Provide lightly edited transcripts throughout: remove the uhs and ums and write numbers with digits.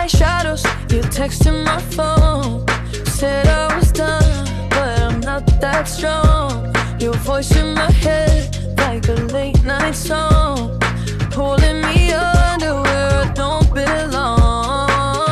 like shadows. You texted my phone, said I was done, but I'm not that strong. Your voice in my head like a late night song, pulling me under where I don't belong.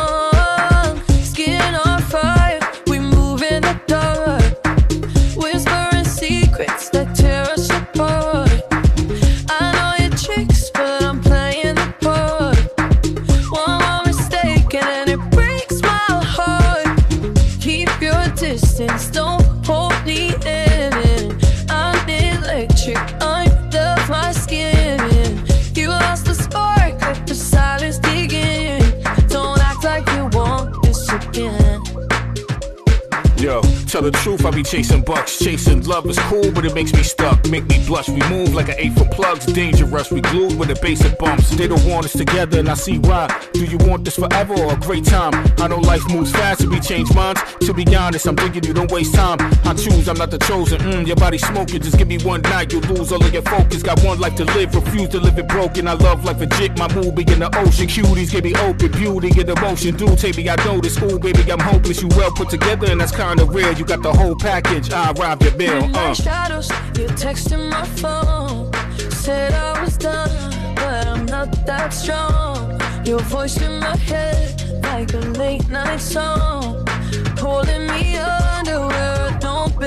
Skin on fire, we move in the dark, whispering secrets that tear us apart. I know your tricks, but I'm playing the part. One more mistake and it breaks my heart. Keep your distance, don't hold me in. I'm electric, under my skin. You lost the spark, let the silence dig in. Don't act like you want this again. Yo, tell the truth, I be chasing bucks. Chasing love is cool, but it makes me stuck. Make me blush, we move like an 8 for plugs. Dangerous, we glued with the basic bumps. They don't want us together, and I see why. Do you want this forever or a great time? I know life moves fast, and we change minds. To be honest, I'm thinking you don't waste time. I choose, I'm not the chosen. Your body smoking, just give me one night. You'll lose all of your focus. Got one life to live, refuse to live it broken. I love life legit, my mood be in the ocean. Cuties get me open, beauty and emotion. Do take me, I know this. Ooh, baby, I'm hopeless. You well put together, and that's kinda rare. You got the whole package, I robbed your bill. Like shadows, you texted my phone, said I was done, but I'm not that strong. Your voice in my head like a late night song, pulling me under where I don't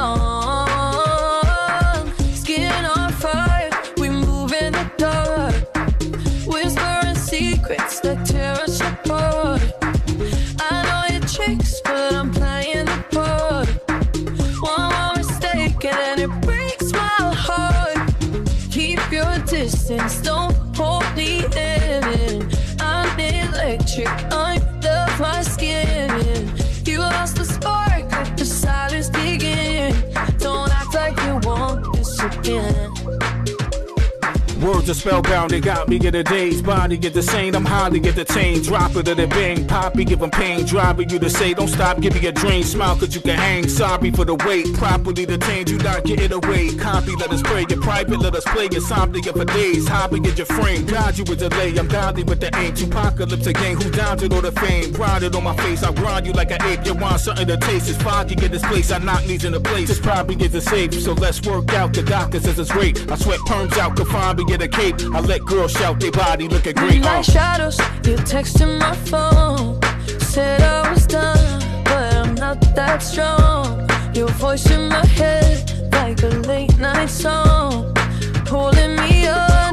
belong. Skin on fire, we move in the dark, whispering secrets that tear us apart. I know your tricks, but I'm playing the part. One more mistake and it breaks my heart. Keep your distance, don't hold me in. I'm electric, under my skin. You lost the spark, let the silence dig in. Don't act like you want this again. Words are spellbound, they got me get a dazed. Body get the same, I'm highly entertained. Drop it or they bang, poppy give them pain. Driving you to say, don't stop, give me a drain. Smile cause you can hang, sorry for the wait. Properly detained, you not getting away. Copy, let us pray, get private, let us play. Insomnia for days, hobby get your frame. God, you with delay, I'm godly with the aim. Tupacalypse again, who down to know the fame? Grinded on my face, I grind you like an ape. You want something to taste, it's foggy, get this place. I knock knees in the place, this probably gets a safe. So let's work out, the doctor says it's great. I sweat perms out, confined me get a cape. I let girls shout, they body looking great. Like shadows, you texted my phone, said I was done, but I'm not that strong. Your voice in my head like a late night song, pulling me up.